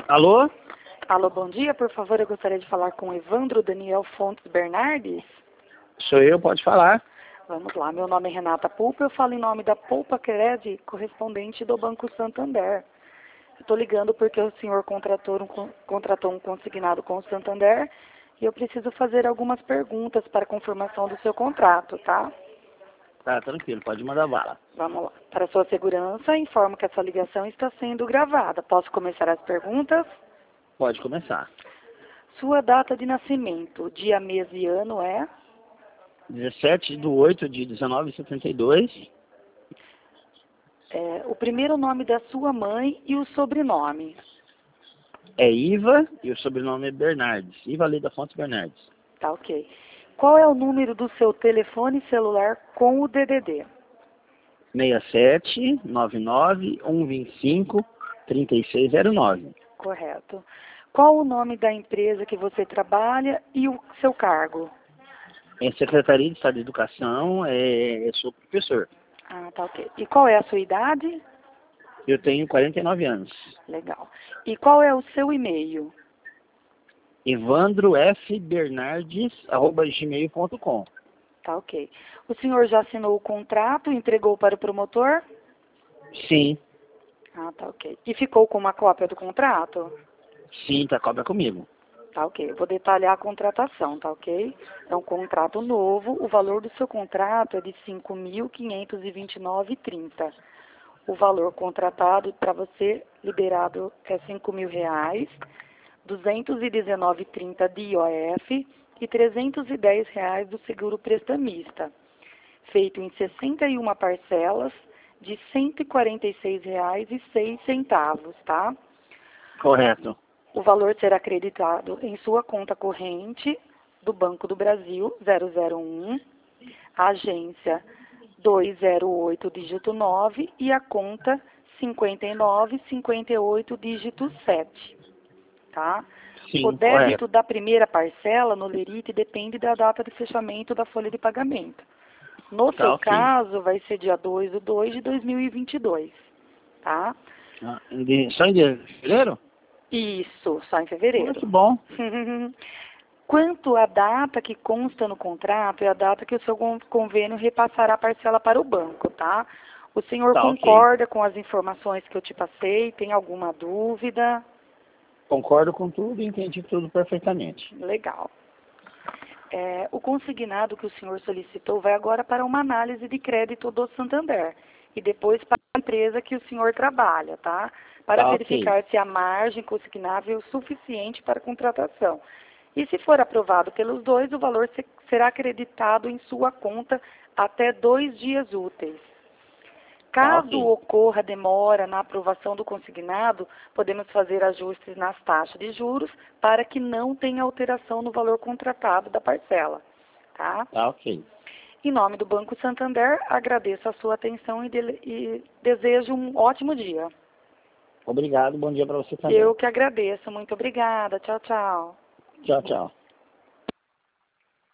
Alô? Alô, bom dia. Por favor, eu gostaria de falar com Evandro Daniel Fontes Bernardes. Sou eu, pode falar. Vamos lá, meu nome é Renata Pulpa, eu falo em nome da Pulpa Cred, correspondente do Banco Santander. Estou ligando porque o senhor contratou um consignado com o Santander e eu preciso fazer algumas perguntas para confirmação do seu contrato, tá? Tá, tranquilo, pode mandar bala. Vamos lá. Para sua segurança, informo que essa ligação está sendo gravada. Posso começar as perguntas? Pode começar. Sua data de nascimento, dia, mês e ano é? 17/8/1972. O primeiro nome da sua mãe e o sobrenome. É Iva e o sobrenome é Bernardes. Iva Leda Fontes Bernardes. Tá, ok. Qual é o número do seu telefone celular com o DDD? 6799-125-3609. Correto. Qual o nome da empresa que você trabalha e o seu cargo? É Secretaria de Estado de Educação, eu sou professor. Ah, tá, ok. E qual é a sua idade? Eu tenho 49 anos. Legal. E qual é o seu e-mail? evandrofbernardes@gmail.com. Tá, ok. O senhor já assinou o contrato e entregou para o promotor? Sim, Ah, tá, ok. E ficou com uma cópia do contrato? sim, tá, cobra comigo. Tá, ok. Eu vou detalhar a contratação, tá, ok? É um contrato novo. O valor do seu contrato é de R$ 5.529,30. O valor contratado para você liberado é R$ 5.000, 219,30 de IOF e R$ 310 do seguro prestamista, feito em 61 parcelas de R$ 146,06, tá? Correto. O valor será acreditado em sua conta corrente do Banco do Brasil 001, agência 208, dígito 9 e a conta 5958, dígito 7, tá? O Sim, débito correto. da primeira parcela no Lerite depende da data de fechamento da folha de pagamento. No Tá, seu ok. caso, vai ser dia 2/2/2022, tá? Só em fevereiro? Isso, só em Ah, fevereiro. que bom. Quanto à data que consta no contrato, é a data que o seu convênio repassará a parcela para o banco, tá? O senhor Tá, ok. concorda com as informações que eu te passei? Tem alguma dúvida? Concordo com tudo e entendi tudo perfeitamente. Legal. O consignado que o senhor solicitou vai agora para uma análise de crédito do Santander e depois para a empresa que o senhor trabalha, tá? Para Tá, ok. verificar se a margem consignável é suficiente para a contratação. E se for aprovado pelos dois, o valor será acreditado em sua conta até 2 dias úteis. Tá, Caso ok. ocorra demora na aprovação do consignado, podemos fazer ajustes nas taxas de juros para que não tenha alteração no valor contratado da parcela, tá? Tá, ok. Em nome do Banco Santander, agradeço a sua atenção e desejo um ótimo dia. Obrigado, bom dia para você também. Eu que agradeço. Muito obrigada. Tchau, tchau. Tchau, tchau.